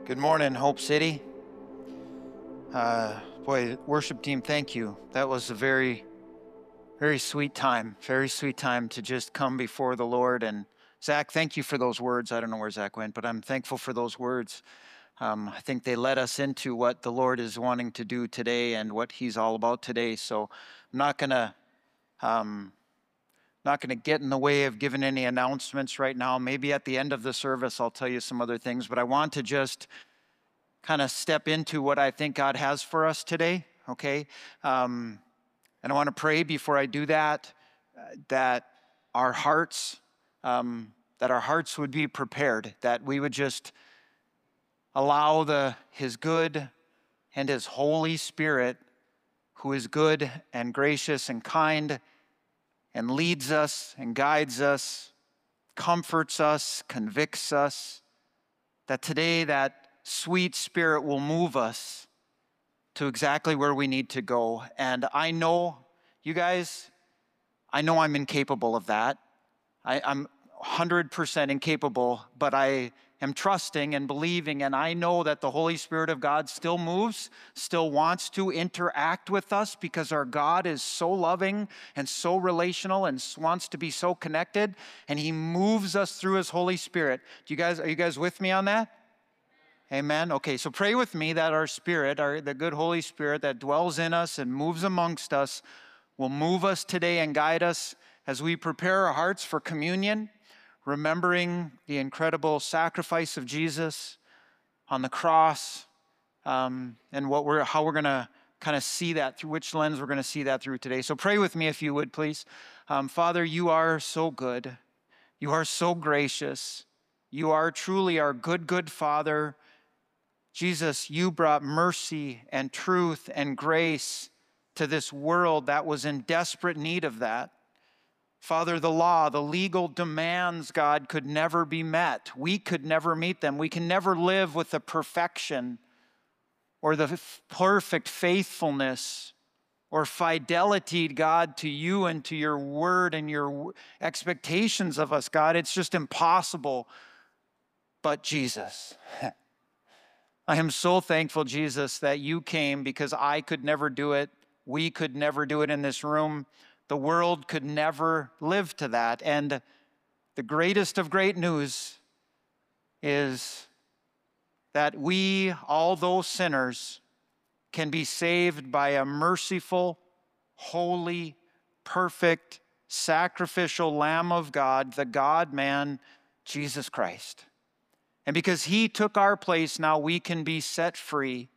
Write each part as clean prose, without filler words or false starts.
Good morning, Hope City. Boy, worship team, thank you. That was a very, very sweet time. Very sweet time to just come before the Lord. And Zach, thank you for those words. I don't know where Zach went, but I'm thankful for those words. I think they led us into what the Lord is wanting to do today and what He's all about today. So I'm not gonna get in the way of giving any announcements right now. Maybe at the end of the service, I'll tell you some other things, but I want to just kind of step into what I think God has for us today, okay? And I want to pray before I do that, that our hearts would be prepared, that we would just allow His good and His Holy Spirit, who is good and gracious and kind and leads us and guides us, comforts us, convicts us, that today that sweet Spirit will move us to exactly where we need to go. And I know, you guys, I know I'm incapable of that. I'm 100% incapable, but I am trusting and believing, and I know that the Holy Spirit of God still moves, still wants to interact with us, because our God is so loving and so relational and wants to be so connected, and He moves us through His Holy Spirit. Are you guys with me on that? Amen. Okay, so pray with me that our Spirit, the good Holy Spirit that dwells in us and moves amongst us, will move us today and guide us as we prepare our hearts for communion, remembering the incredible sacrifice of Jesus on the cross, and how we're going to kind of see that, through which lens we're going to see that through today. So pray with me if you would, please. Father, you are so good. You are so gracious. You are truly our good, good Father. Jesus, you brought mercy and truth and grace to this world that was in desperate need of that. Father, the law, the legal demands, God, could never be met. We could never meet them. We can never live with the perfection or the perfect faithfulness or fidelity, God, to you and to your word and your expectations of us, God. It's just impossible. But Jesus, I am so thankful, Jesus, that you came, because I could never do it. We could never do it in this room. The world could never live to that. And the greatest of great news is that we, all those sinners, can be saved by a merciful, holy, perfect, sacrificial Lamb of God, the God-man, Jesus Christ. And because He took our place, now we can be set free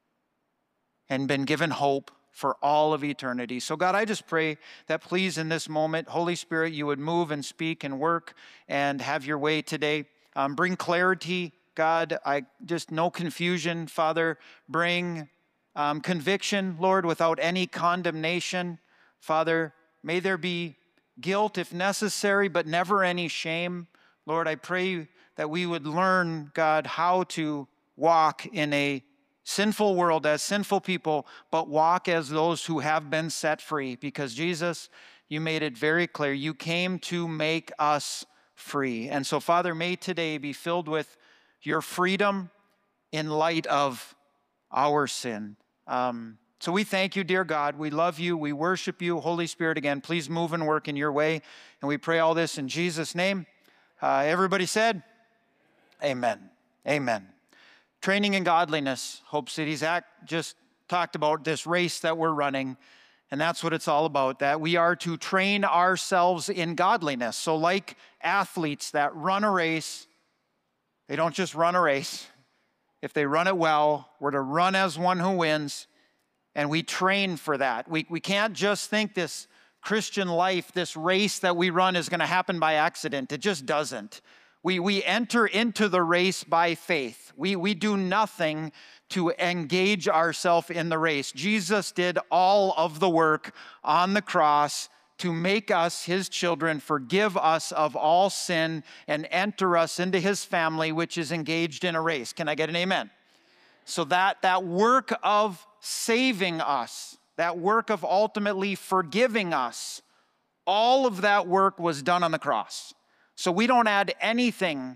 and been given hope for all of eternity. So God, I just pray that please in this moment, Holy Spirit, you would move and speak and work and have your way today. Bring clarity, God. No confusion, Father. Bring conviction, Lord, without any condemnation. Father, may there be guilt if necessary, but never any shame. Lord, I pray that we would learn, God, how to walk in a sinful world as sinful people, but walk as those who have been set free. Because Jesus, you made it very clear, you came to make us free. And so, Father, may today be filled with your freedom in light of our sin. So we thank you, dear God. We love you. We worship you. Holy Spirit, again, please move and work in your way. And we pray all this in Jesus' name. Everybody said, amen. Amen. Training in godliness. Hope City. Zach just talked about this race that we're running, and that's what it's all about, that we are to train ourselves in godliness. So like athletes that run a race, they don't just run a race. If they run it well, we're to run as one who wins, and we train for that. We can't just think this Christian life, this race that we run, is going to happen by accident. It just doesn't. We enter into the race by faith. We do nothing to engage ourselves in the race. Jesus did all of the work on the cross to make us His children, forgive us of all sin, and enter us into His family, which is engaged in a race. Can I get an amen? So that work of saving us, that work of ultimately forgiving us, all of that work was done on the cross. So we don't add anything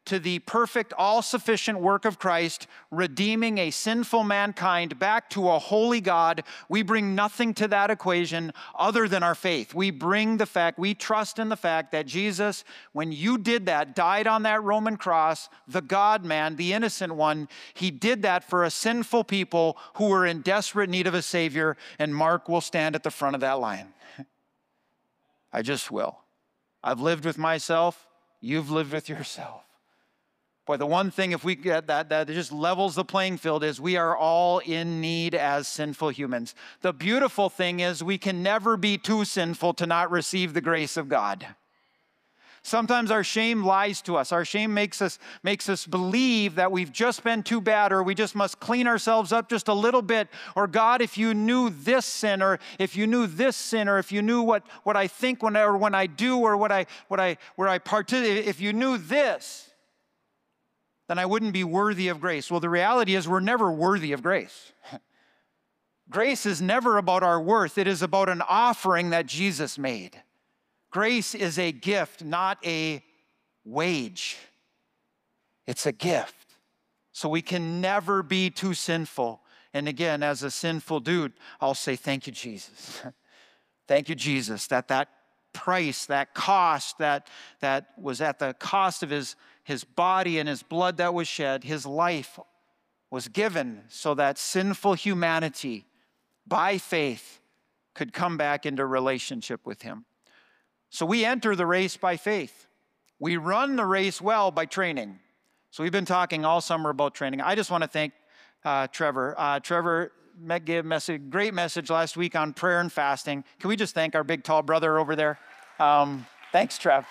to the perfect, all-sufficient work of Christ, redeeming a sinful mankind back to a holy God, we bring nothing to that equation other than our faith. We trust in the fact that Jesus, when you did that, died on that Roman cross, the God-man, the innocent one, he did that for a sinful people who were in desperate need of a Savior, and Mark will stand at the front of that line. I just will. I've lived with myself. You've lived with yourself. Boy, the one thing, if we get that just levels the playing field, is we are all in need as sinful humans. The beautiful thing is we can never be too sinful to not receive the grace of God. Sometimes our shame lies to us. Our shame makes us believe that we've just been too bad, or we just must clean ourselves up just a little bit. Or God, if you knew this sin, or if you knew this sin, or if you knew what I think when I do, or where I participate, if you knew this, then I wouldn't be worthy of grace. Well, the reality is we're never worthy of grace. Grace is never about our worth. It is about an offering that Jesus made. Grace is a gift, not a wage. It's a gift. So we can never be too sinful. And again, as a sinful dude, I'll say, thank you, Jesus. Thank you, Jesus, that price, that cost, that was at the cost of his body and his blood that was shed, his life was given so that sinful humanity, by faith, could come back into relationship with him. So we enter the race by faith. We run the race well by training. So we've been talking all summer about training. I just want to thank Trevor. Trevor gave a great message last week on prayer and fasting. Can we just thank our big tall brother over there? Thanks, Trev.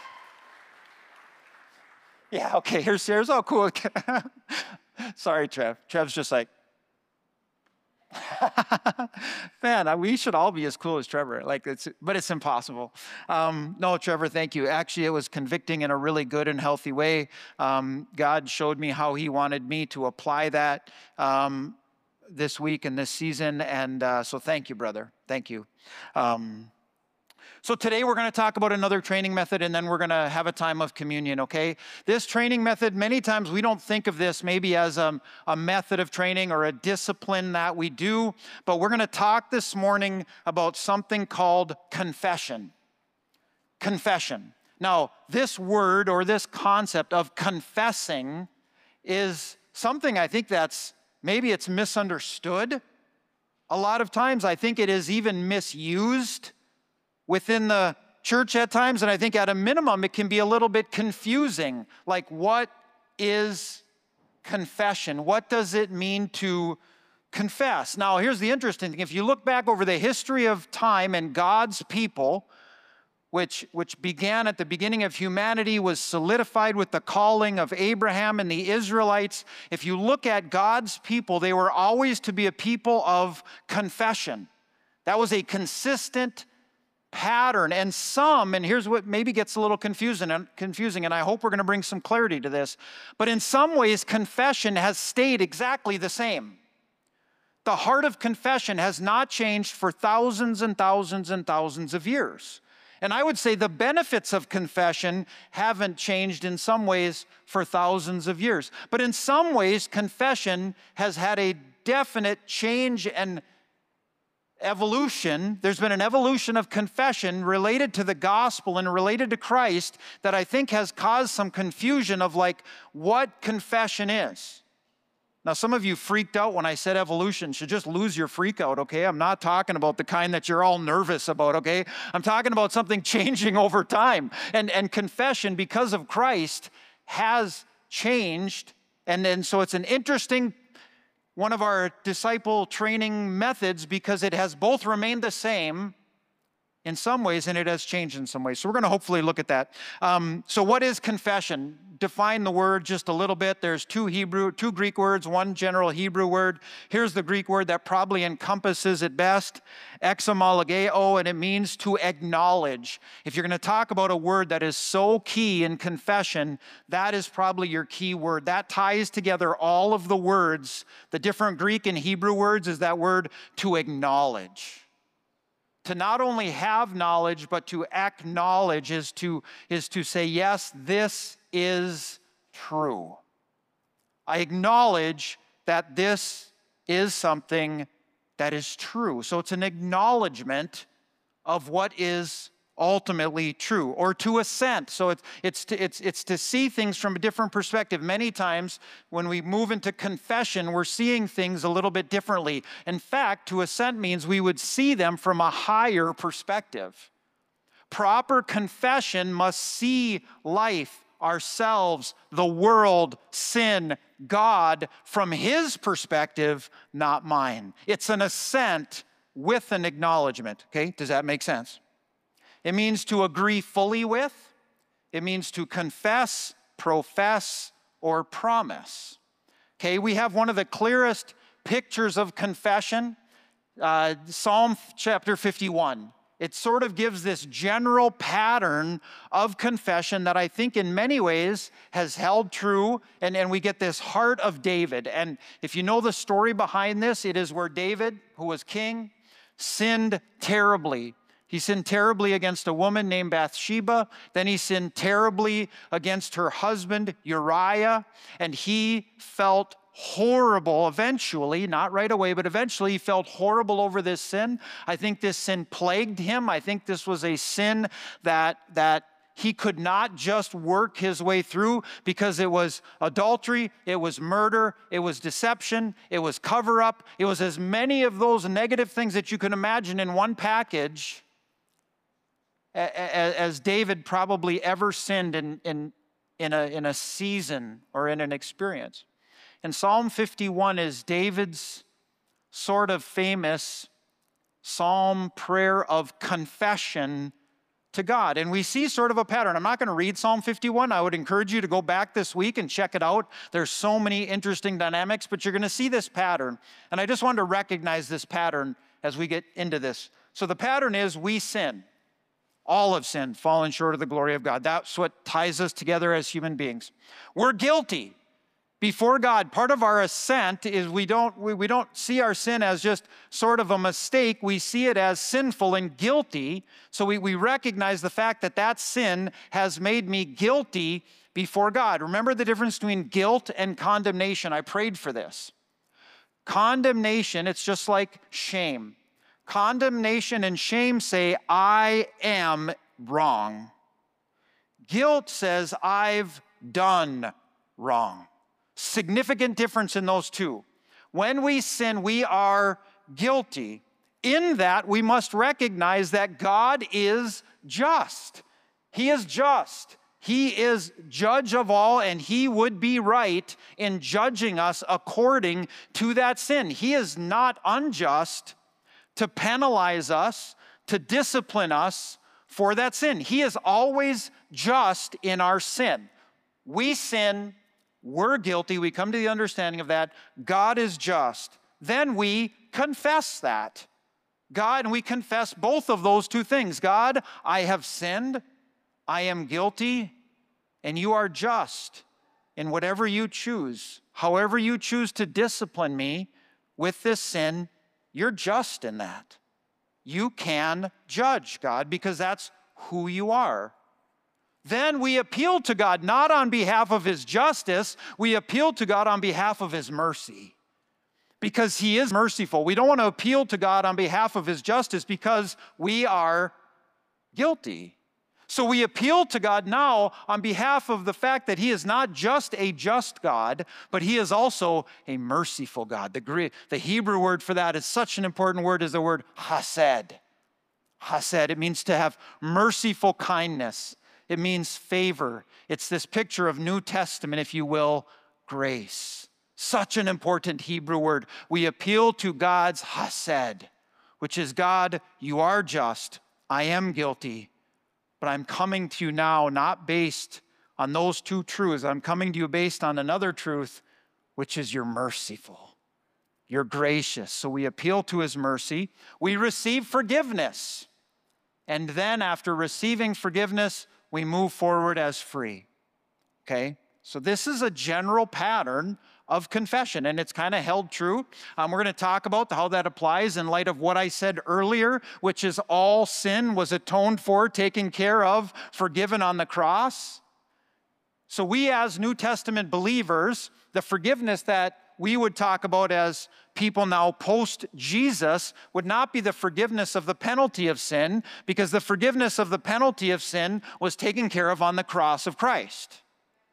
Yeah, okay, here's oh, cool. Sorry, Trev. Trev's just like, man, we should all be as cool as Trevor. But it's impossible. No, Trevor, thank you. Actually, it was convicting in a really good and healthy way. God showed me how he wanted me to apply that this week and this season. And so thank you, brother. Thank you. So today we're going to talk about another training method, and then we're going to have a time of communion, okay? This training method, many times we don't think of this maybe as a method of training or a discipline that we do, but we're going to talk this morning about something called confession. Confession. Now, this word or this concept of confessing is something I think maybe it's misunderstood. A lot of times I think it is even misused within the church at times, and I think at a minimum it can be a little bit confusing. Like, what is confession? What does it mean to confess? Now, here's the interesting thing. If you look back over the history of time and God's people, which began at the beginning of humanity, was solidified with the calling of Abraham and the Israelites. If you look at God's people, they were always to be a people of confession. That was a consistent pattern. And here's what maybe gets a little confusing, and I hope we're going to bring some clarity to this, but in some ways, confession has stayed exactly the same. The heart of confession has not changed for thousands and thousands and thousands of years. And I would say the benefits of confession haven't changed in some ways for thousands of years. But in some ways, confession has had a definite change and evolution. There's been an evolution of confession related to the gospel and related to Christ that I think has caused some confusion of what confession is. Now, some of you freaked out when I said evolution. Should just lose your freak out, okay? I'm not talking about the kind that you're all nervous about, okay? I'm talking about something changing over time. And confession, because of Christ, has changed. And so it's an interesting one of our disciple training methods because it has both remained the same in some ways and it has changed in some ways. So we're going to hopefully look at that. So what is confession? Define the word just a little bit. There's two Greek words, one general Hebrew word. Here's the Greek word that probably encompasses it best, exomologeo, and it means to acknowledge. If you're going to talk about a word that is so key in confession, that is probably your key word. That ties together all of the words. The different Greek and Hebrew words is that word to acknowledge. To not only have knowledge, but to acknowledge is to say, yes, this is true. I acknowledge that this is something that is true. So it's an acknowledgement of what is ultimately true, or to assent. So it's to see things from a different perspective. Many times when we move into confession, we're seeing things a little bit differently. In fact, to assent means we would see them from a higher perspective. Proper confession must see life, ourselves, the world, sin, God from his perspective, not mine. It's an assent with an acknowledgement. Okay, does that make sense? It means to agree fully with. It means to confess, profess, or promise. Okay, we have one of the clearest pictures of confession, Psalm chapter 51. It sort of gives this general pattern of confession that I think in many ways has held true, and we get this heart of David. And if you know the story behind this, it is where David, who was king, sinned terribly. He sinned terribly against a woman named Bathsheba. Then he sinned terribly against her husband, Uriah, and he felt horrible eventually, not right away, but eventually he felt horrible over this sin. I think this sin plagued him. I think this was a sin that he could not just work his way through, because it was adultery, it was murder, it was deception, it was cover up. It was as many of those negative things that you can imagine in one package as David probably ever sinned in a season or in an experience. And Psalm 51 is David's sort of famous psalm prayer of confession to God. And we see sort of a pattern. I'm not going to read Psalm 51. I would encourage you to go back this week and check it out. There's so many interesting dynamics, but you're going to see this pattern. And I just wanted to recognize this pattern as we get into this. So the pattern is we sin. All have sinned, fallen short of the glory of God. That's what ties us together as human beings. We're guilty before God. Part of our assent is we don't see our sin as just sort of a mistake. We see it as sinful and guilty. So we recognize the fact that sin has made me guilty before God. Remember the difference between guilt and condemnation. I prayed for this. Condemnation, it's just like shame. Condemnation and shame say, I am wrong. Guilt says, I've done wrong. Significant difference in those two. When we sin, we are guilty. In that, we must recognize that God is just. He is just. He is judge of all, and he would be right in judging us according to that sin. He is not unjust to penalize us, to discipline us for that sin. He is always just in our sin. We sin, we're guilty, we come to the understanding of that. God is just. Then we confess that. God, and we confess both of those two things. God, I have sinned, I am guilty, and you are just in whatever you choose. However you choose to discipline me with this sin, you're just in that. You can judge, God, because that's who you are. Then we appeal to God, not on behalf of his justice, we appeal to God on behalf of his mercy, because he is merciful. We don't want to appeal to God on behalf of his justice because we are guilty. So we appeal to God now on behalf of the fact that he is not just a just God, but he is also a merciful God. The Hebrew word for that is such an important word, is the word hesed. Hesed, it means to have merciful kindness. It means favor. It's this picture of New Testament, if you will, grace. Such an important Hebrew word. We appeal to God's hesed, which is, God, you are just. I am guilty. But I'm coming to you now not based on those two truths. I'm coming to you based on another truth, which is you're merciful. You're gracious. So we appeal to his mercy. We receive forgiveness. And then after receiving forgiveness, we move forward as free. Okay? So this is a general pattern of confession, and it's kind of held true. We're going to talk about how that applies in light of what I said earlier, which is all sin was atoned for, taken care of, forgiven on the cross. So we as New Testament believers, the forgiveness that we would talk about as people now post-Jesus would not be the forgiveness of the penalty of sin, because the forgiveness of the penalty of sin was taken care of on the cross of Christ.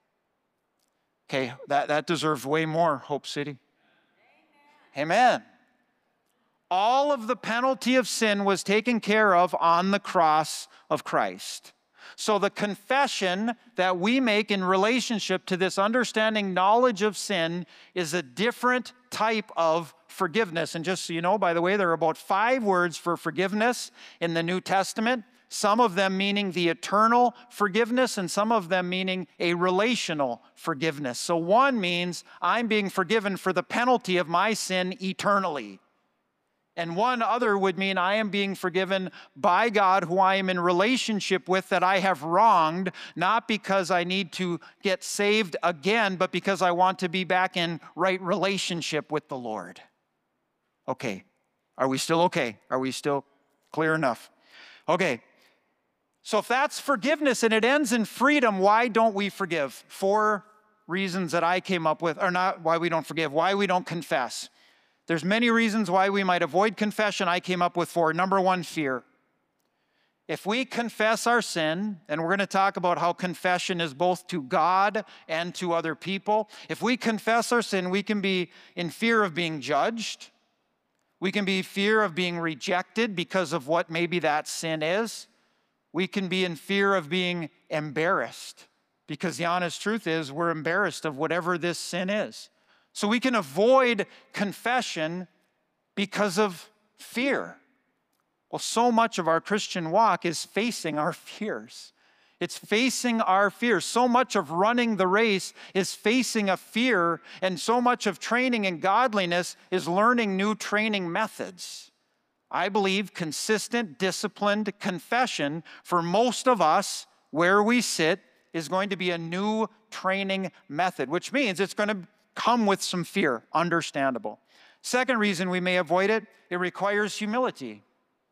Okay, that deserves way more, Hope City. Amen. All of the penalty of sin was taken care of on the cross of Christ. So the confession that we make in relationship to this understanding knowledge of sin is a different type of forgiveness. And just so you know, by the way, there are about 5 words for forgiveness in the New Testament, some of them meaning the eternal forgiveness and some of them meaning a relational forgiveness. So one means I'm being forgiven for the penalty of my sin eternally. And one other would mean I am being forgiven by God, who I am in relationship with, that I have wronged, not because I need to get saved again, but because I want to be back in right relationship with the Lord. Okay, are we still okay? Are we still clear enough? Okay, so if that's forgiveness and it ends in freedom, why don't we forgive? 4 reasons that I came up with, or not why we don't forgive, why we don't confess. There's many reasons why we might avoid confession. I came up with 4. Number 1, fear. If we confess our sin, and we're going to talk about how confession is both to God and to other people. If we confess our sin, we can be in fear of being judged. We can be in fear of being rejected because of what maybe that sin is. We can be in fear of being embarrassed, because the honest truth is we're embarrassed of whatever this sin is. So we can avoid confession because of fear. Well, so much of our Christian walk is facing our fears. It's facing our fears. So much of running the race is facing a fear, and so much of training in godliness is learning new training methods. I believe consistent, disciplined confession for most of us, where we sit, is going to be a new training method, which means it's going to come with some fear, understandable. Second reason we may avoid it, it requires humility.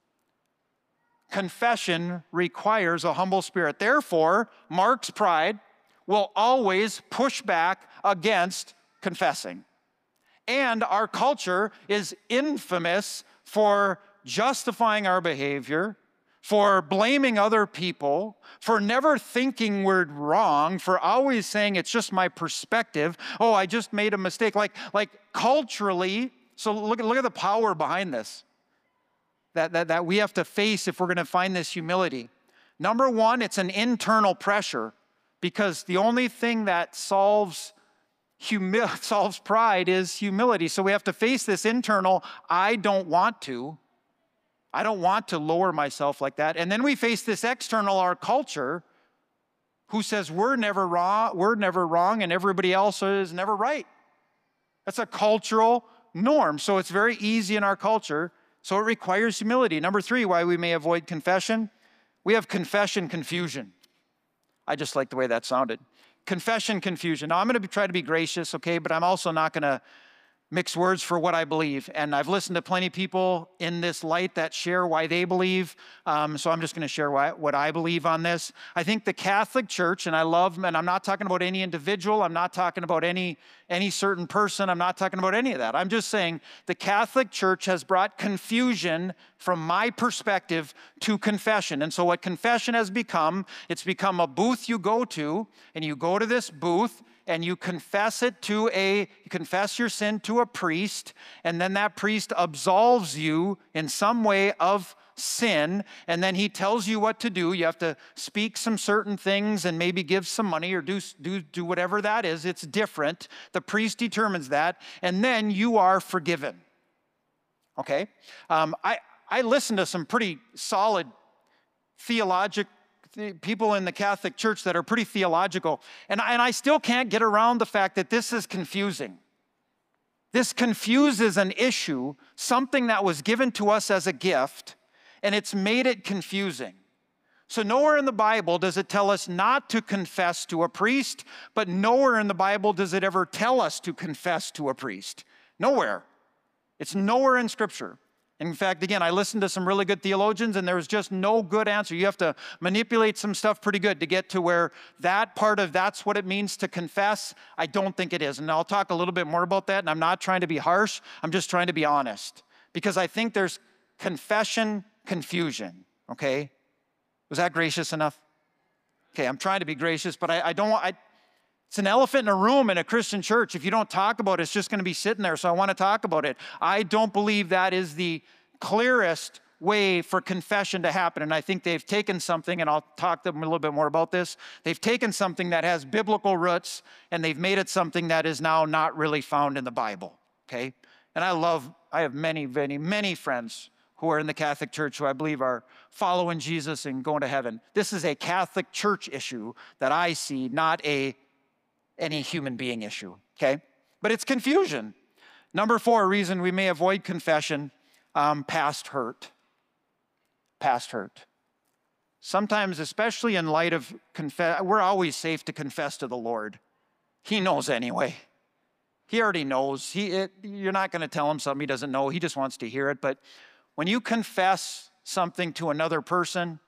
Confession requires a humble spirit. Therefore, Mark's pride will always push back against confessing. And our culture is infamous for justifying our behavior, for blaming other people, for never thinking we're wrong, for always saying it's just my perspective. Oh, I just made a mistake. Like culturally, so look at the power behind this that we have to face if we're going to find this humility. Number 1, it's an internal pressure, because the only thing that solves pride is humility. So we have to face this internal, I don't want to lower myself like that. And then we face this external, our culture, who says we're never wrong, and everybody else is never right. That's a cultural norm. So it's very easy in our culture. So it requires humility. Number 3, why we may avoid confession. We have confession confusion. I just like the way that sounded. Confession confusion. Now I'm going to try to be gracious, okay, but I'm also not going to mix words for what I believe. And I've listened to plenty of people in this light that share why they believe. So I'm just going to share what I believe on this. I think the Catholic Church, and I'm not talking about any individual. I'm not talking about any certain person. I'm not talking about any of that. I'm just saying the Catholic Church has brought confusion from my perspective to confession. And so what confession has become, it's become a booth you go to, and you go to this booth, and you confess your sin to a priest, and then that priest absolves you in some way of sin, and then he tells you what to do. You have to speak some certain things and maybe give some money or do whatever that is. It's different. The priest determines that, and then you are forgiven. Okay? I listen to some pretty solid theological people in the Catholic Church that are pretty theological, and I still can't get around the fact that this is confusing. This confuses an issue, something that was given to us as a gift, and it's made it confusing. So nowhere in the Bible does it tell us not to confess to a priest, but nowhere in the Bible does it ever tell us to confess to a priest. Nowhere. It's nowhere in Scripture. In fact, again, I listened to some really good theologians and there was just no good answer. You have to manipulate some stuff pretty good to get to where that part of that's what it means to confess. I don't think it is. And I'll talk a little bit more about that. And I'm not trying to be harsh. I'm just trying to be honest. Because I think there's confession confusion, okay? Was that gracious enough? Okay, I'm trying to be gracious, but I don't want... It's an elephant in a room in a Christian church. If you don't talk about it, it's just going to be sitting there, so I want to talk about it. I don't believe that is the clearest way for confession to happen, and I think they've taken something, and I'll talk to them a little bit more about this. They've taken something that has biblical roots, and they've made it something that is now not really found in the Bible, okay? And I have many, many, many friends who are in the Catholic Church who I believe are following Jesus and going to heaven. This is a Catholic Church issue that I see, not any human being issue, okay? But it's confusion. Number 4 reason we may avoid confession, past hurt. Past hurt. Sometimes, especially in light of we're always safe to confess to the Lord. He knows anyway. He already knows. You're not going to tell him something he doesn't know. He just wants to hear it. But when you confess something to another person,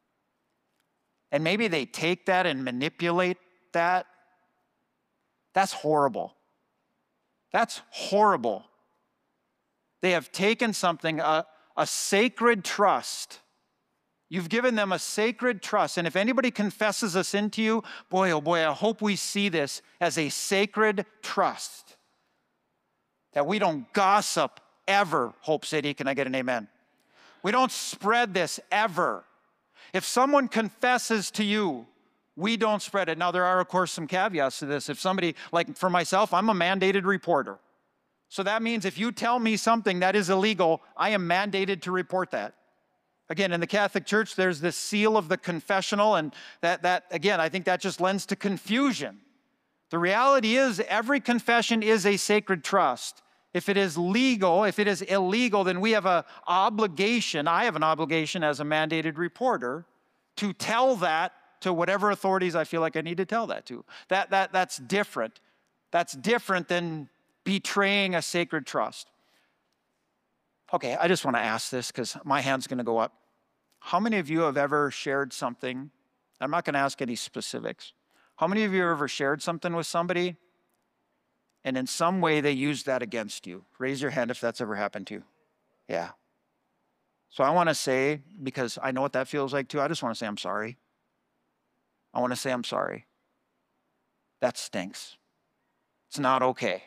and maybe they take that and manipulate that, that's horrible. That's horrible. They have taken something, a sacred trust. You've given them a sacred trust. And if anybody confesses a sin to you, boy, oh boy, I hope we see this as a sacred trust. That we don't gossip ever, Hope City. Can I get an amen? We don't spread this ever. If someone confesses to you, we don't spread it. Now, there are, of course, some caveats to this. If somebody, like for myself, I'm a mandated reporter. So that means if you tell me something that is illegal, I am mandated to report that. Again, in the Catholic Church, there's this seal of the confessional, and that again, I think that just lends to confusion. The reality is every confession is a sacred trust. If it is legal, if it is illegal, then we have an obligation, I have an obligation as a mandated reporter to tell that to whatever authorities I feel like I need to tell that to. That's different. That's different than betraying a sacred trust. Okay, I just want to ask this because my hand's going to go up. How many of you have ever shared something? I'm not going to ask any specifics. How many of you have ever shared something with somebody and in some way they used that against you? Raise your hand if that's ever happened to you. Yeah. So I want to say, because I know what that feels like too, I just want to say I'm sorry. I want to say I'm sorry. That stinks. It's not okay.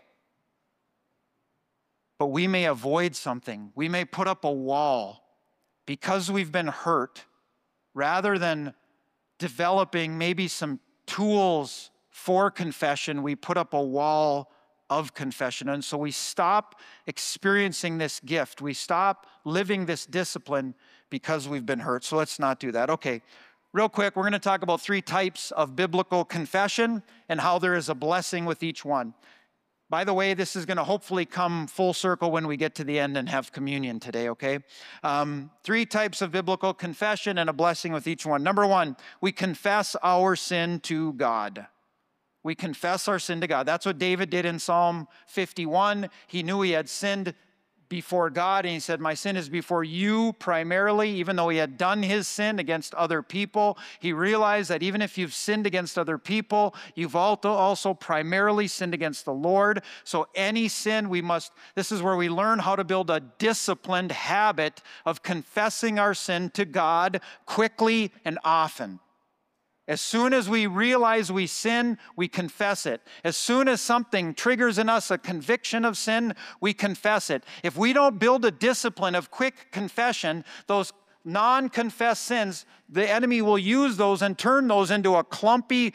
But we may avoid something. We may put up a wall because we've been hurt rather than developing maybe some tools for confession. We put up a wall of confession. And so we stop experiencing this gift. We stop living this discipline because we've been hurt. So let's not do that. Okay. Real quick, we're going to talk about 3 types of biblical confession and how there is a blessing with each one. By the way, this is going to hopefully come full circle when we get to the end and have communion today, okay? 3 types of biblical confession and a blessing with each one. Number 1, we confess our sin to God. We confess our sin to God. That's what David did in Psalm 51. He knew he had sinned before God, and he said, my sin is before you primarily. Even though he had done his sin against other people, he realized that even if you've sinned against other people, you've also primarily sinned against the Lord. So any sin, this is where we learn how to build a disciplined habit of confessing our sin to God quickly and often. As soon as we realize we sin, we confess it. As soon as something triggers in us a conviction of sin, we confess it. If we don't build a discipline of quick confession, those non-confessed sins, the enemy will use those and turn those into a clumpy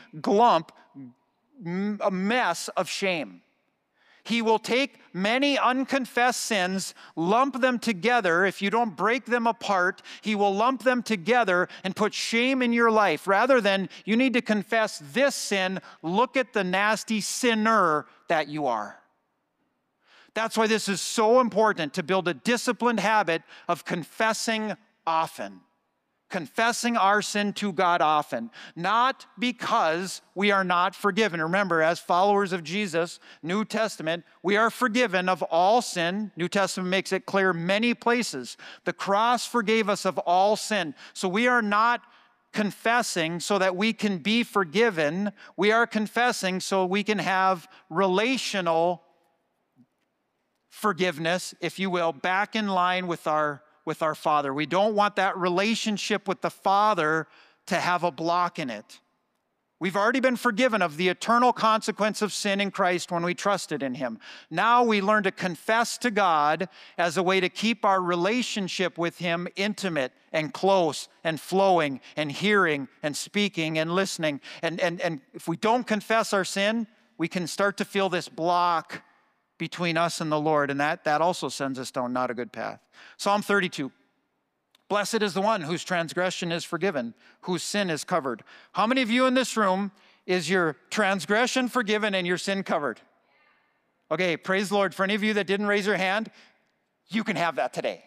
a mess of shame. He will take many unconfessed sins, lump them together. If you don't break them apart, he will lump them together and put shame in your life. Rather than you need to confess this sin, look at the nasty sinner that you are. That's why this is so important, to build a disciplined habit of confessing often. confessing our sin to God often, not because we are not forgiven. Remember, as followers of Jesus, New Testament, we are forgiven of all sin. New Testament makes it clear many places. The cross forgave us of all sin. So we are not confessing so that we can be forgiven. We are confessing so we can have relational forgiveness, if you will, back in line with our Father. We don't want that relationship with the Father to have a block in it. We've already been forgiven of the eternal consequence of sin in Christ when we trusted in Him. Now we learn to confess to God as a way to keep our relationship with Him intimate and close and flowing and hearing and speaking and listening. And if we don't confess our sin, we can start to feel this block between us and the Lord, and that also sends us down not a good path. Psalm 32. Blessed is the one whose transgression is forgiven, whose sin is covered. How many of you in this room is your transgression forgiven and your sin covered? Okay, praise the Lord. For any of you that didn't raise your hand, you can have that today.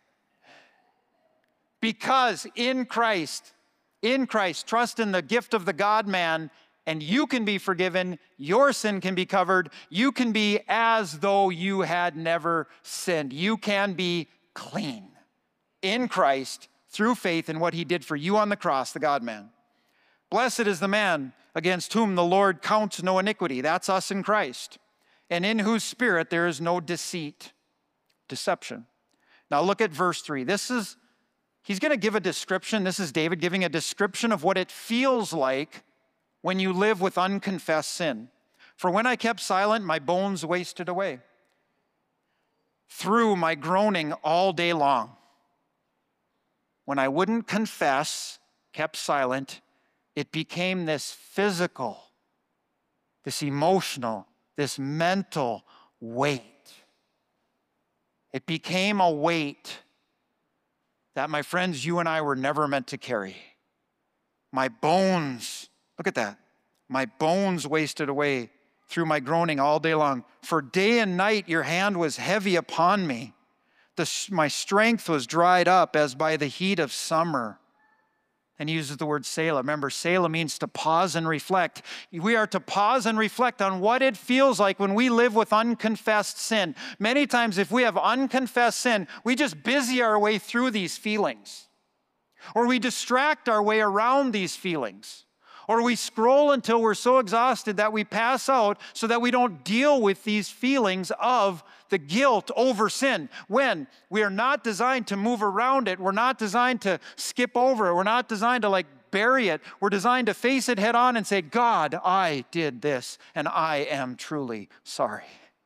Because in Christ, trust in the gift of the God-man, and you can be forgiven, your sin can be covered, you can be as though you had never sinned. You can be clean in Christ through faith in what He did for you on the cross, the God-man. Blessed is the man against whom the Lord counts no iniquity. That's us in Christ. And in whose spirit there is no deceit, deception. Now look at verse 3. He's going to give a description. This is David giving a description of what it feels like when you live with unconfessed sin. For when I kept silent, my bones wasted away through my groaning all day long. When I wouldn't confess, kept silent, it became this physical, this emotional, this mental weight. It became a weight that, my friends, you and I were never meant to carry. My bones, look at that. My bones wasted away through my groaning all day long. For day and night your hand was heavy upon me. My strength was dried up as by the heat of summer. And he uses the word Selah. Remember, Selah means to pause and reflect. We are to pause and reflect on what it feels like when we live with unconfessed sin. Many times if we have unconfessed sin, we just busy our way through these feelings. Or we distract our way around these feelings. Or we scroll until we're so exhausted that we pass out so that we don't deal with these feelings of the guilt over sin. When we are not designed to move around it, we're not designed to skip over it, we're not designed to bury it. We're designed to face it head on and say, God, I did this and I am truly sorry.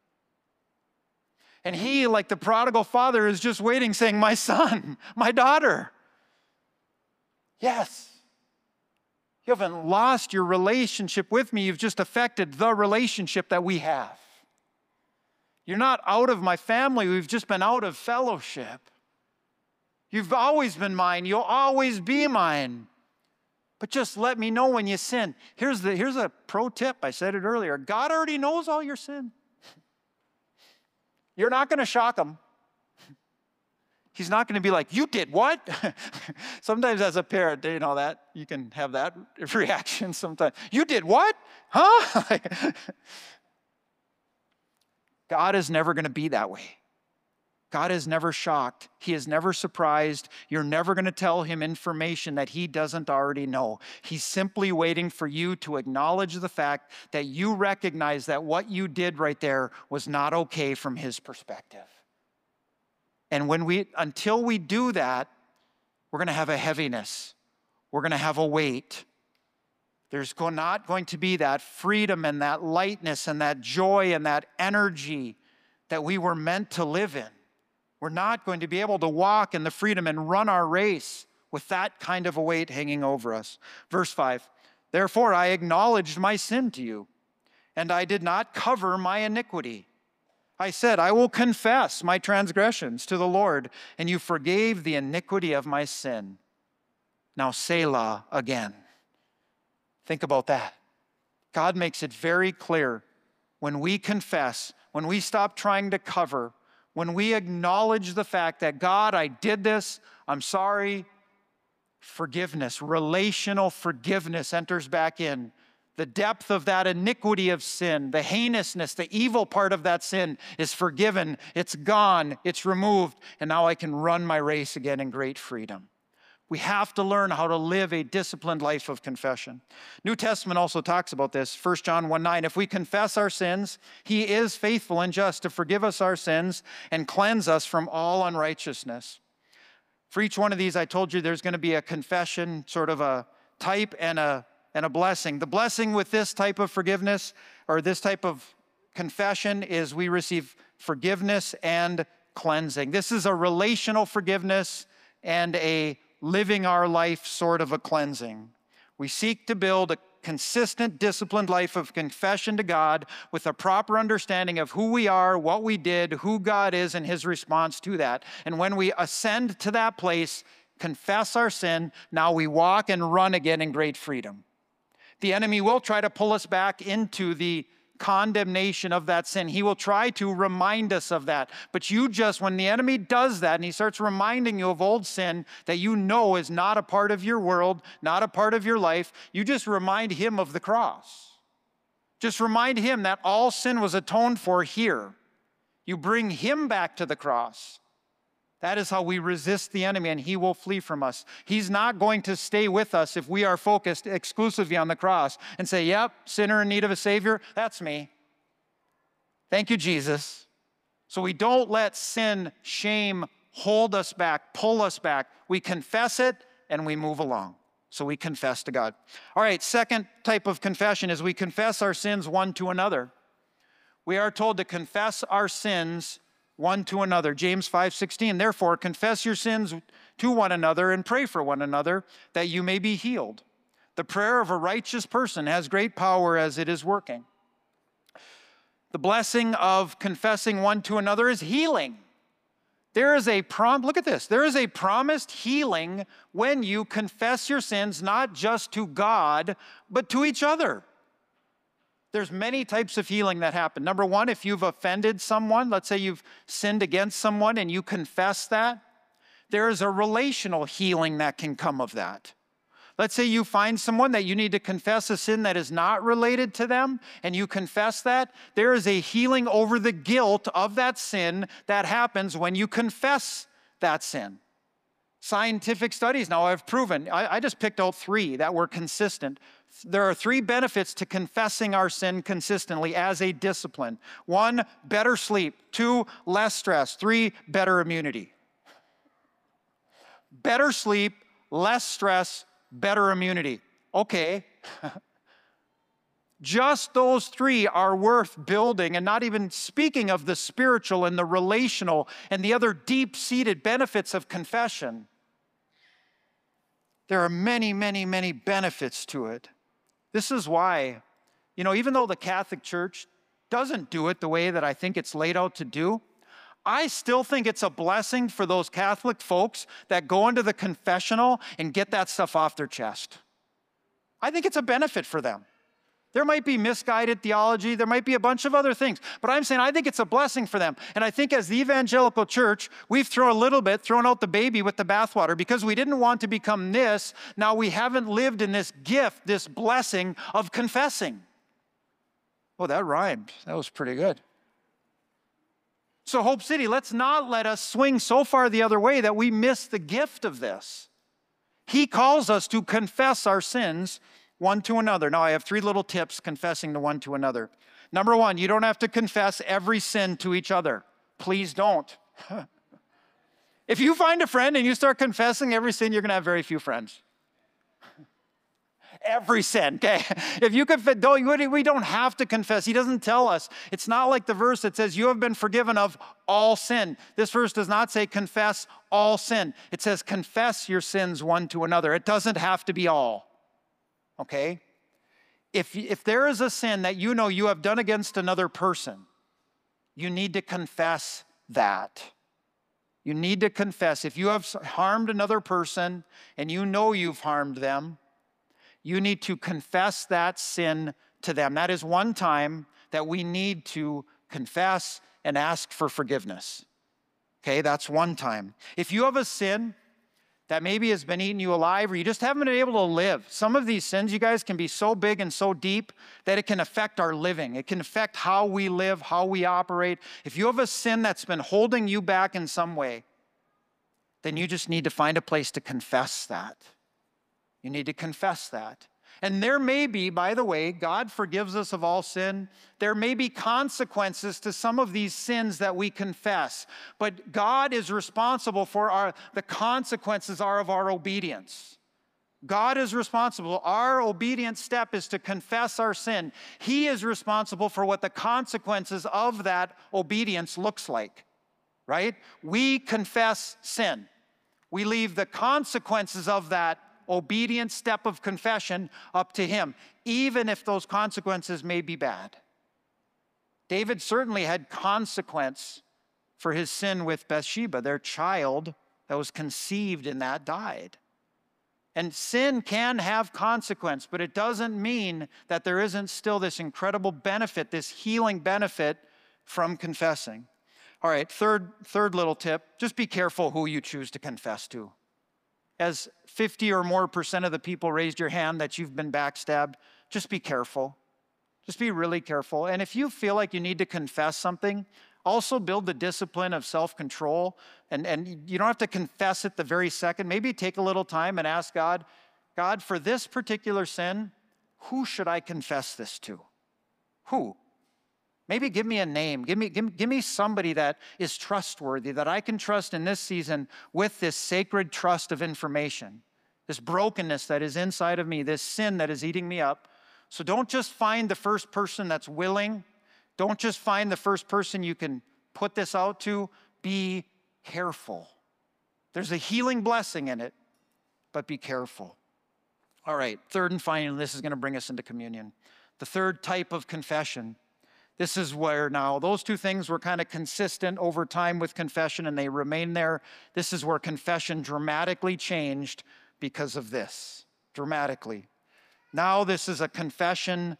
And He, like the prodigal father, is just waiting saying, my son, my daughter, yes. You haven't lost your relationship with me. You've just affected the relationship that we have. You're not out of my family. We've just been out of fellowship. You've always been mine. You'll always be mine. But just let me know when you sin. Here's a pro tip. I said it earlier. God already knows all your sin. You're not going to shock Him. He's not going to be like, you did what? Sometimes as a parent, that you can have that reaction sometimes. You did what? Huh? God is never going to be that way. God is never shocked. He is never surprised. You're never going to tell Him information that He doesn't already know. He's simply waiting for you to acknowledge the fact that you recognize that what you did right there was not okay from His perspective. And until we do that, we're going to have a heaviness. We're going to have a weight. There's not going to be that freedom and that lightness and that joy and that energy that we were meant to live in. We're not going to be able to walk in the freedom and run our race with that kind of a weight hanging over us. Verse 5, therefore I acknowledged my sin to you, and I did not cover my iniquity. I said, I will confess my transgressions to the Lord, and you forgave the iniquity of my sin. Now Selah again. Think about that. God makes it very clear when we confess, when we stop trying to cover, when we acknowledge the fact that, God, I did this, I'm sorry, Forgiveness, relational forgiveness enters back in. The depth of that iniquity of sin, the heinousness, the evil part of that sin is forgiven. It's gone. It's removed. And now I can run my race again in great freedom. We have to learn how to live a disciplined life of confession. New Testament also talks about this. 1 John 1:9, if we confess our sins, he is faithful and just to forgive us our sins and cleanse us from all unrighteousness. For each one of these, I told you there's going to be a confession, sort of a type and a blessing. The blessing with this type of forgiveness or this type of confession is we receive forgiveness and cleansing. This is a relational forgiveness and a living our life sort of a cleansing. We seek to build a consistent, disciplined life of confession to God with a proper understanding of who we are, what we did, who God is, and his response to that. And when we ascend to that place, confess our sin, now we walk and run again in great freedom. The enemy will try to pull us back into the condemnation of that sin. He will try to remind us of that. But you just, when the enemy does that and he starts reminding you of old sin that you know is not a part of your world, not a part of your life, you just remind him of the cross. Just remind him that all sin was atoned for here. You bring him back to the cross. That is how we resist the enemy, and he will flee from us. He's not going to stay with us if we are focused exclusively on the cross and say, yep, sinner in need of a Savior, that's me. Thank you, Jesus. So we don't let sin, shame hold us back, pull us back. We confess it, and we move along. So we confess to God. All right, second type of confession is we confess our sins one to another. We are told to confess our sins one to another. James 5:16, therefore confess your sins to one another and pray for one another that you may be healed. The prayer of a righteous person has great power as it is working. The blessing of confessing one to another is healing. There is look at this. There is a promised healing when you confess your sins, not just to God, but to each other. There's many types of healing that happen. Number one, if you've offended someone, let's say you've sinned against someone and you confess that, there is a relational healing that can come of that. Let's say you find someone that you need to confess a sin that is not related to them, and you confess that, there is a healing over the guilt of that sin that happens when you confess that sin. Scientific studies now have proven, I just picked out 3 that were consistent. There are 3 benefits to confessing our sin consistently as a discipline. 1, better sleep. 2, less stress. 3, better immunity. Better sleep, less stress, better immunity. Okay. Just those 3 are worth building, and not even speaking of the spiritual and the relational and the other deep-seated benefits of confession. There are many, many, many benefits to it. This is why, even though the Catholic Church doesn't do it the way that I think it's laid out to do, I still think it's a blessing for those Catholic folks that go into the confessional and get that stuff off their chest. I think it's a benefit for them. There might be misguided theology, there might be a bunch of other things, but I'm saying I think it's a blessing for them. And I think as the evangelical church, we've thrown out the baby with the bathwater because we didn't want to become this. Now we haven't lived in this gift, this blessing of confessing. Oh, that rhymed. That was pretty good. So Hope City, let's not let us swing so far the other way that we miss the gift of this. He calls us to confess our sins one to another. Now, I have 3 little tips confessing to one to another. Number 1, you don't have to confess every sin to each other. Please don't. If you find a friend and you start confessing every sin, you're going to have very few friends. Every sin, okay? If you confess, we don't have to confess. He doesn't tell us. It's not like the verse that says, you have been forgiven of all sin. This verse does not say confess all sin. It says confess your sins one to another. It doesn't have to be all. Okay? If there is a sin that you know you have done against another person, you need to confess that. You need to confess. If you have harmed another person and you know you've harmed them, you need to confess that sin to them. That is one time that we need to confess and ask for forgiveness. Okay, that's one time. If you have a sin that maybe has been eating you alive, or you just haven't been able to live. Some of these sins, you guys, can be so big and so deep that it can affect our living. It can affect how we live, how we operate. If you have a sin that's been holding you back in some way, then you just need to find a place to confess that. You need to confess that. And there may be, by the way, God forgives us of all sin. There may be consequences to some of these sins that we confess, but God is responsible for the consequences are of our obedience. God is responsible. Our obedient step is to confess our sin. He is responsible for what the consequences of that obedience looks like, right? We confess sin. We leave the consequences of that obedient step of confession up to him, even if those consequences may be bad. David certainly had consequence for his sin with Bathsheba. Their child that was conceived in that died. And sin can have consequence, but it doesn't mean that there isn't still this incredible benefit, this healing benefit from confessing. All right, third little tip, just be careful who you choose to confess to. As 50 or more % of the people raised your hand that you've been backstabbed, just be careful. Just be really careful. And if you feel like you need to confess something, also build the discipline of self-control. And you don't have to confess it the very second. Maybe take a little time and ask God, God, for this particular sin, who should I confess this to? Who? Maybe give me a name. Give me somebody that is trustworthy, that I can trust in this season with this sacred trust of information, this brokenness that is inside of me, this sin that is eating me up. So don't just find the first person that's willing. Don't just find the first person you can put this out to. Be careful. There's a healing blessing in it, but be careful. All right, third and final, this is going to bring us into communion. The third type of confession. This is where now those two things were kind of consistent over time with confession, and they remain there. This is where confession dramatically changed because of this. Dramatically. Now this is a confession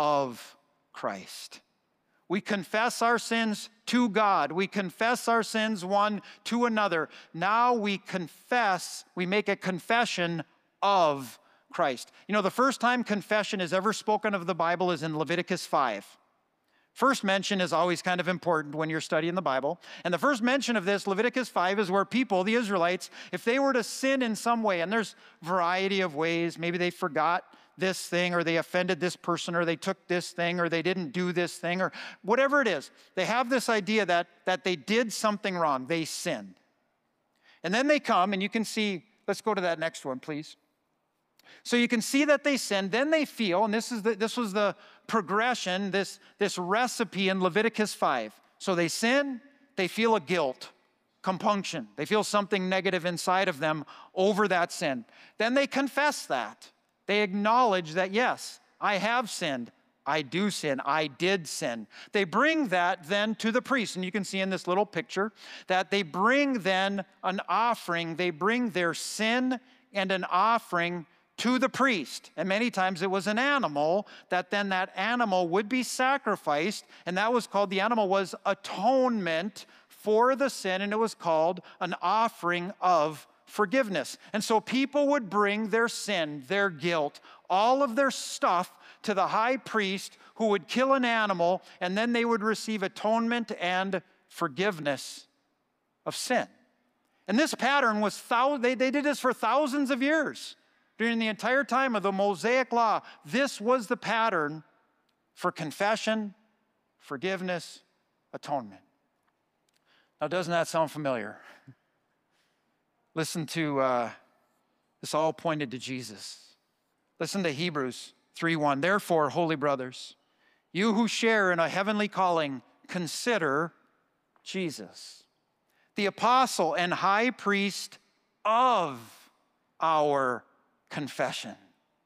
of Christ. We confess our sins to God. We confess our sins one to another. Now we make a confession of Christ. You know, the first time confession is ever spoken of the Bible is in Leviticus 5. First mention is always kind of important when you're studying the Bible. And the first mention of this, Leviticus 5, is where people, the Israelites, if they were to sin in some way, and there's a variety of ways, maybe they forgot this thing, or they offended this person, or they took this thing, or they didn't do this thing, or whatever it is, they have this idea that they did something wrong, they sinned. And then they come, and you can see, let's go to that next one, please. So you can see that they sinned, then they feel, and this was the progression, this recipe in Leviticus 5. So they sin, they feel a guilt, compunction. They feel something negative inside of them over that sin. Then they confess that. They acknowledge that, yes, I have sinned. I do sin. I did sin. They bring that then to the priest. And you can see in this little picture that they bring then an offering. They bring their sin and an offering to the priest. And many times it was an animal, that then that animal would be sacrificed, and that was called, the animal was atonement for the sin, and it was called an offering of forgiveness. And so people would bring their sin, their guilt, all of their stuff to the high priest, who would kill an animal, and then they would receive atonement and forgiveness of sin. And this pattern was, they did this for thousands of years. During the entire time of the Mosaic Law, this was the pattern for confession, forgiveness, atonement. Now, doesn't that sound familiar? Listen to, this all pointed to Jesus. Listen to Hebrews 3:1. Therefore, holy brothers, you who share in a heavenly calling, consider Jesus, the apostle and high priest of our confession.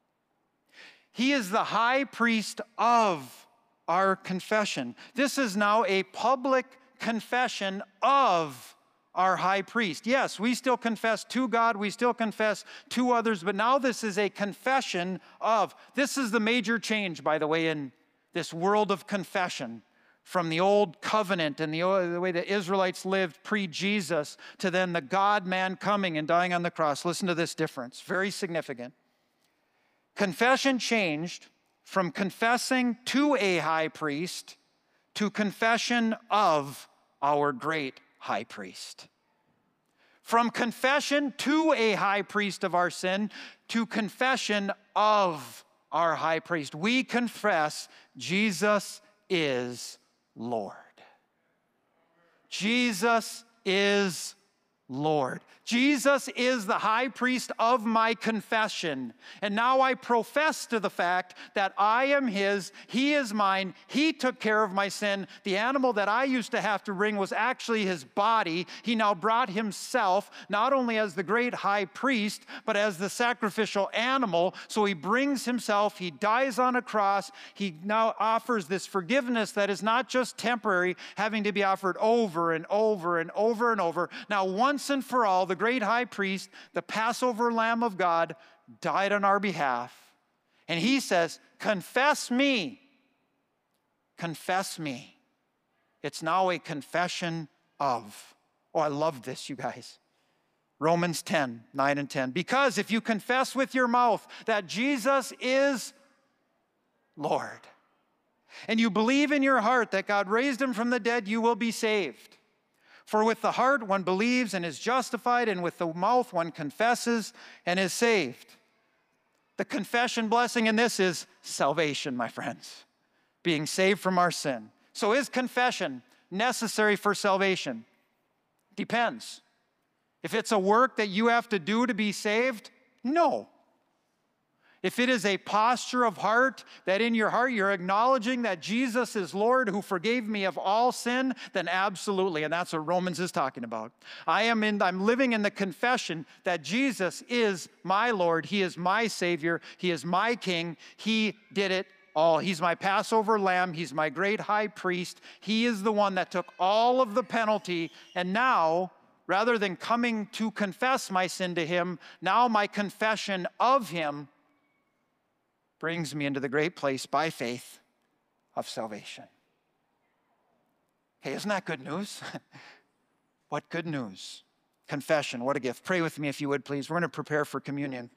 He is the high priest of our confession. This is now a public confession of our high priest. Yes, we still confess to God, we still confess to others, but now this is a confession of. This is the major change, by the way, in this world of confession from the old covenant and the way the Israelites lived pre-Jesus to then the God-man coming and dying on the cross. Listen to this difference, very significant. Confession changed from confessing to a high priest to confession of our great high priest. From confession to a high priest of our sin to confession of our high priest. We confess Jesus is Lord. Jesus is Lord. Jesus is the high priest of my confession. And now I profess to the fact that I am his, he is mine, he took care of my sin. The animal that I used to have to bring was actually his body. He now brought himself, not only as the great high priest, but as the sacrificial animal. So he brings himself, he dies on a cross. He now offers this forgiveness that is not just temporary, having to be offered over and over and over and over. Now, once and for all, the great high priest, the Passover Lamb of God, died on our behalf. And he says, confess me. Confess me. It's now a confession of. Oh, I love this, you guys. Romans 10, 9 and 10. Because if you confess with your mouth that Jesus is Lord, and you believe in your heart that God raised him from the dead, you will be saved. For with the heart one believes and is justified, and with the mouth one confesses and is saved. The confession blessing in this is salvation, my friends. Being saved from our sin. So is confession necessary for salvation? Depends. If it's a work that you have to do to be saved, no. If it is a posture of heart, that in your heart you're acknowledging that Jesus is Lord who forgave me of all sin, then absolutely, and that's what Romans is talking about. I'm living in the confession that Jesus is my Lord, he is my Savior, he is my King, he did it all. He's my Passover lamb, he's my great high priest, he is the one that took all of the penalty, and now, rather than coming to confess my sin to him, now my confession of him brings me into the great place by faith of salvation. Hey, isn't that good news? What good news. Confession, what a gift. Pray with me if you would, please. We're going to prepare for communion.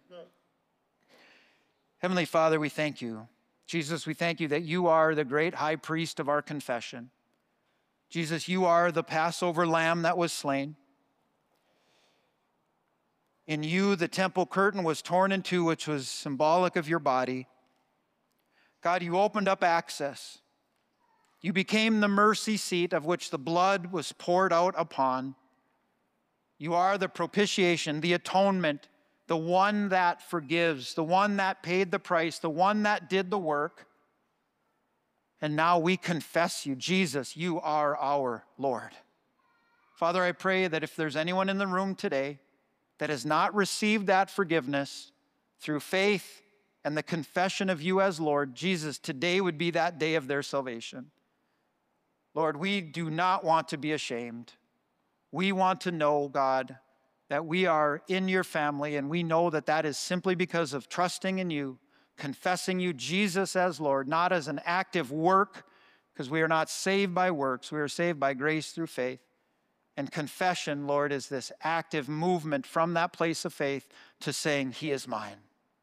Heavenly Father, we thank you. Jesus, we thank you that you are the great high priest of our confession. Jesus, you are the Passover lamb that was slain. In you, the temple curtain was torn in two, which was symbolic of your body. God, you opened up access. You became the mercy seat of which the blood was poured out upon. You are the propitiation, the atonement, the one that forgives, the one that paid the price, the one that did the work. And now we confess you, Jesus, you are our Lord. Father, I pray that if there's anyone in the room today that has not received that forgiveness through faith and the confession of you as Lord, Jesus, today would be that day of their salvation. Lord, we do not want to be ashamed. We want to know, God, that we are in your family, and we know that that is simply because of trusting in you, confessing you, Jesus, as Lord, not as an active work, because we are not saved by works. We are saved by grace through faith. And confession, Lord, is this active movement from that place of faith to saying, he is mine.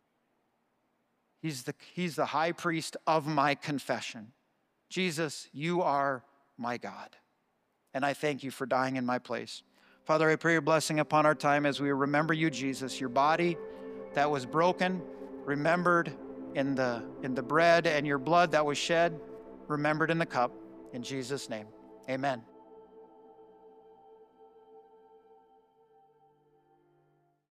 He's the high priest of my confession. Jesus, you are my God. And I thank you for dying in my place. Father, I pray your blessing upon our time as we remember you, Jesus, your body that was broken, remembered in the bread, and your blood that was shed, remembered in the cup. In Jesus' name, amen.